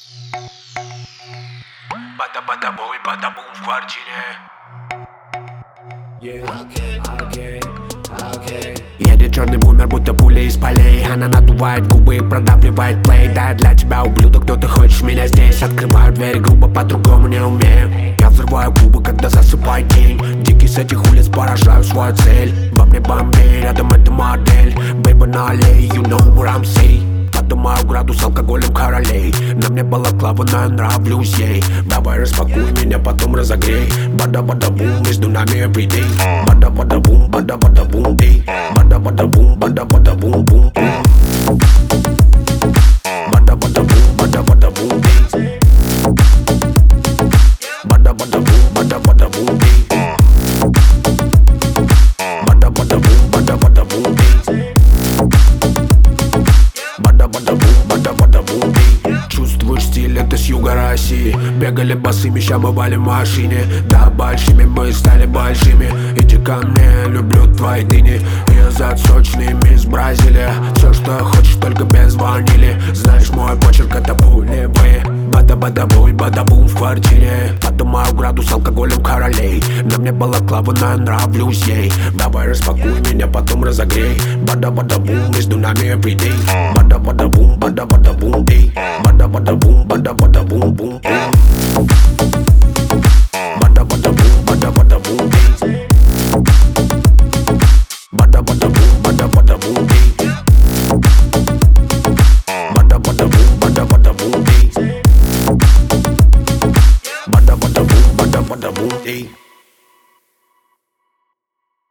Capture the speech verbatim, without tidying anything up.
Бада-бада-бой, бада-бум в квартире. Yeah, okay, okay. Едет черный бумер, будто пуля из полей. Она надувает губы, продавливает плей. Да, для тебя, ублюдок, кто ты хочешь меня здесь. Открываю дверь грубо, по-другому не умею. Я взрываю губы, когда засыпает день. Дикий с этих улиц, поражаю свою цель. Во мне Бомбей, рядом эта модель. Бэйба на аллее, you know what I'm saying. Поднимаю градус алкоголем королей. На мне балаклава, но я нравлюсь ей. Давай распакуй меня, потом разогрей. Бада-бада-бум, между нами everyday. Бада-бада-бум, бада-бада-бум, эй. Бада-бада-бум, бада-бада-бум, бум. Бада-бада-бум, бада-бада-бум, эй. Бада-бада-бум, бада-бада-бум, эй. Бада-бада-бум, бада-бада-бум, эй. Бада-бада-бум, бада-бада-бум, эй. Чувствуешь стиль, это с юга России. Бегали босыми, ща бывали в машине. Да, большими мы стали большими. Иди ко мне, люблю твои дыни. Язык сочный, мисс Бразилия. Все, что хочешь, только без ванили. Знаешь, мой почерк это пулевые. Бада-бада-бой, бада-бум в квартире. Поднимаю градус алкоголем королей. На мне балаклава, но я нравлюсь ей. Давай распакуй меня, потом разогрей. Бада-бада-бум, между нами everyday. Бада-бада-бум, бада-бада-бум, эй. Бада-бада-бум, бада-бада-бум, бум, бум.